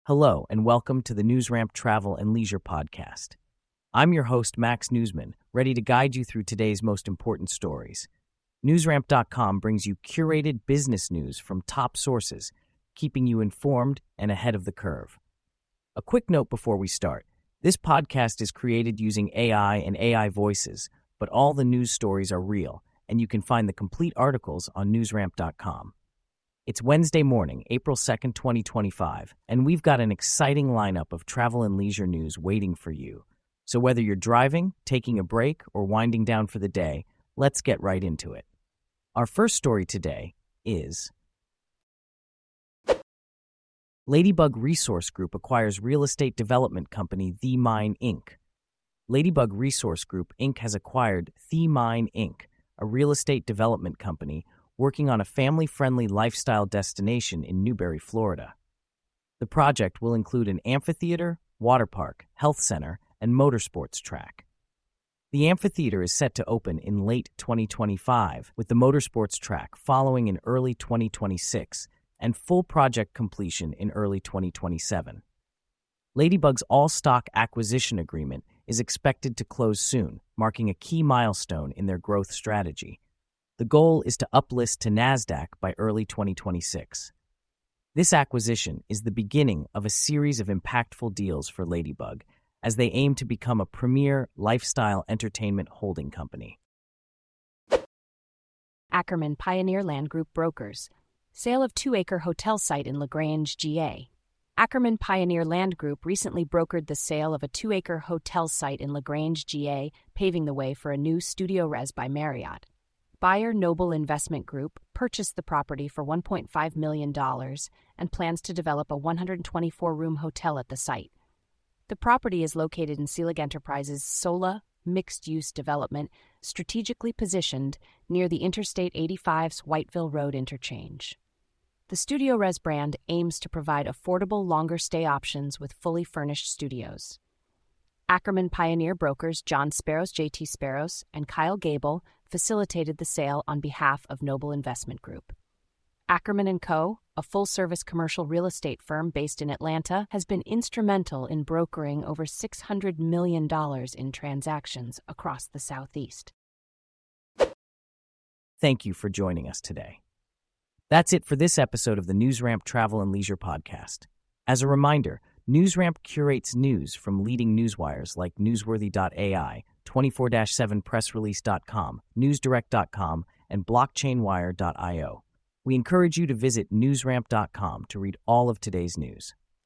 Hello, and welcome to the NewsRamp Travel and Leisure Podcast. I'm your host, Max Newsman, ready to guide you through today's most important stories. NewsRamp.com brings you curated business news from top sources, keeping you informed and ahead of the curve. A quick note before we start. This podcast is created using AI and AI voices, but all the news stories are real, and you can find the complete articles on NewsRamp.com. It's Wednesday morning, April 2nd, 2025, and we've got an exciting lineup of travel and leisure news waiting for you. So whether you're driving, taking a break, or winding down for the day, let's get right into it. Our first story today is Ladybug Resource Group acquires real estate development company The Mine, Inc. Ladybug Resource Group, Inc. has acquired The Mine, Inc., a real estate development company working on a family-friendly lifestyle destination in Newberry, Florida. The project will include an amphitheater, water park, health center, and motorsports track. The amphitheater is set to open in late 2025, with the motorsports track following in early 2026 and full project completion in early 2027. Ladybug's all-stock acquisition agreement is expected to close soon, marking a key milestone in their growth strategy. The goal is to uplist to NASDAQ by early 2026. This acquisition is the beginning of a series of impactful deals for Ladybug as they aim to become a premier lifestyle entertainment holding company. Ackerman Pioneer Land Group brokers. Sale of 2-acre hotel site in LaGrange, GA. Ackerman Pioneer Land Group recently brokered the sale of a 2-acre hotel site in LaGrange, GA, paving the way for a new StudioRes by Marriott. Buyer Noble Investment Group purchased the property for $1.5 million and plans to develop a 124-room hotel at the site. The property is located in Selig Enterprises' Sola mixed-use development, strategically positioned near the Interstate 85's Whiteville Road interchange. The StudioRes brand aims to provide affordable, longer-stay options with fully furnished studios. Ackerman Pioneer brokers John Sparrows, J.T. Sparrows, and Kyle Gable facilitated the sale on behalf of Noble Investment Group. Ackerman & Co., a full-service commercial real estate firm based in Atlanta, has been instrumental in brokering over $600 million in transactions across the Southeast. Thank you for joining us today. That's it for this episode of the NewsRamp Travel and Leisure Podcast. As a reminder, NewsRamp curates news from leading newswires like Newsworthy.ai, 24/7pressrelease.com, NewsDirect.com, and BlockchainWire.io. We encourage you to visit NewsRamp.com to read all of today's news.